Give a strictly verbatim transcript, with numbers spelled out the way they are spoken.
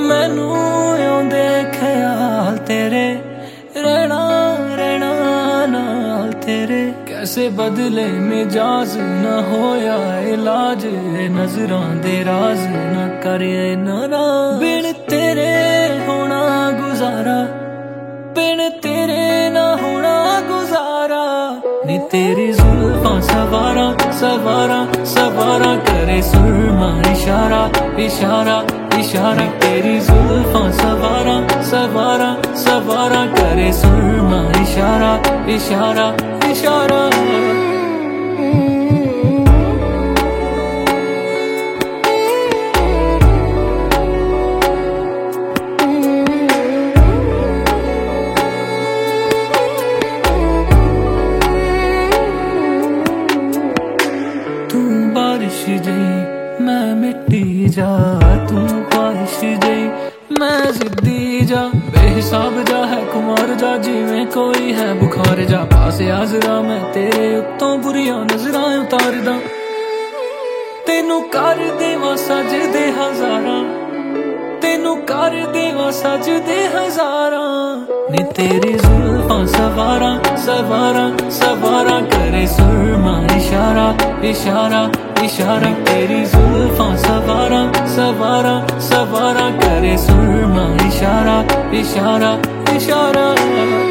मैनू आउंदे ख्याल तेरे, रहना रहना नाल तेरे। कैसे बदले मिजाज ना होया इलाज, नजरां दे राज ना करे ना। बिन तेरे होना गुजारा, बिन तेरे ना होना गुजारा। नी तेरी जुल्फां सवारा सवारा सवारा करे सुरमा इशारा इशारा इशारा। तेरी जुल्फां सवारा सवारा सवारा करे सुरमा इशारा इशारा इशारा। तू बारिश जई मैं मिट्टी जा, तू बारिश जई मैं जिद्दी जा। बेहिसाब जा है खुमार जा, जिवें कोई है बुखार जा। पास आजरा मैं तेरे उत्तों बुरियां नजरां उतारदा, तेनू कर देवां सजदे हजारां, तेनू कर देवां सजदे हजारां। नी तेरी जुल्फां सवारा सवारा सवारा करे सुरमा इशारा इशारा इशारा। तेरी जुल्फां सवारा सवारा सवारा करे सुरमा इशारा इशारा इशारा।